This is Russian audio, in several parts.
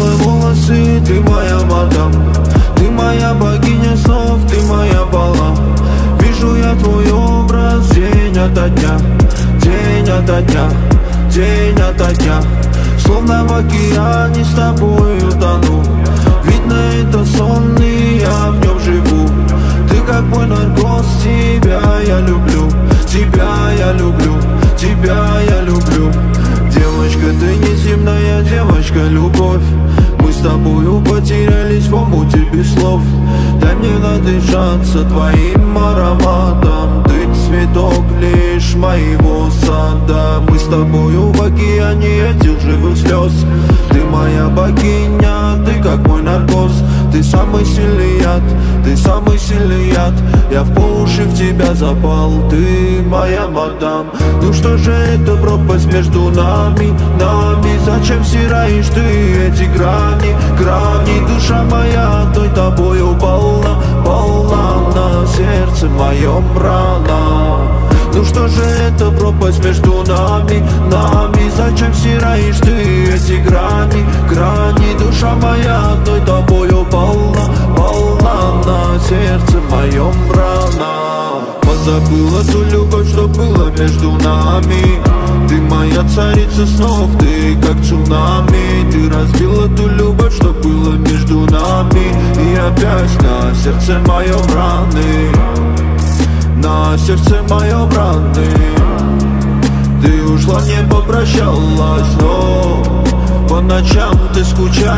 белые волосы, ты моя мадам. Ты моя богиня снов, ты моя бала. Вижу я твой образ день ото дня, день ото дня, день ото дня. Словно в океане с тобой утону. Видно, это сон, и я в нем живу. Ты как мой наркоз, тебя я люблю, тебя я люблю, тебя я люблю. Девочка, ты неземная девочка, любовь. Мы с тобою потерялись в омуте без слов. Дай мне надышаться твоим ароматом. Ты цветок лишь моего сада. Мы с тобою в океане этих живых слез. Ты моя богиня, ты как мой наркоз. Ты самый сильный яд, ты самый сильный яд. Я в по уши в тебя запал, ты моя мадам. Ну что же это пропасть между нами, нами? Зачем стираешь ты эти грани, грани? Душа моя той тобою полна, полна. На сердце моем рана. Ну что же это пропасть между нами, нами? Зачем стираешь ты эти грани, грани? Душа моя той тобою полна, полна. На сердце моем рана. Позабыла ту любовь, что было между нами. Ты моя царица снов, ты как цунами. Ты разбила ту любовь, что было между нами. И опять на сердце моем раны, на сердце моем раны. Ты ушла, не попрощалась, но по ночам ты скучаешь,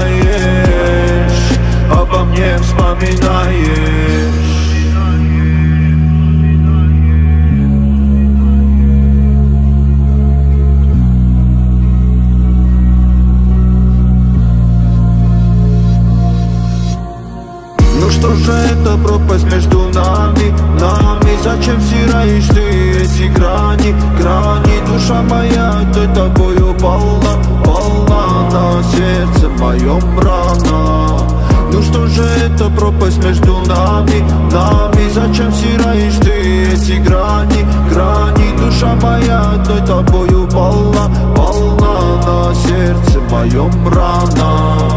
обо мне вспоминаешь. Ну что же это пропасть между нами, нами? Зачем стираешь ты эти грани, грани? Душа моя той тобою полна, полна. На сердце моем рана. Ну что же это пропасть между нами, нами? Зачем стираешь ты эти грани, грани? Душа моя той тобою полна, полна. На сердце моем рана.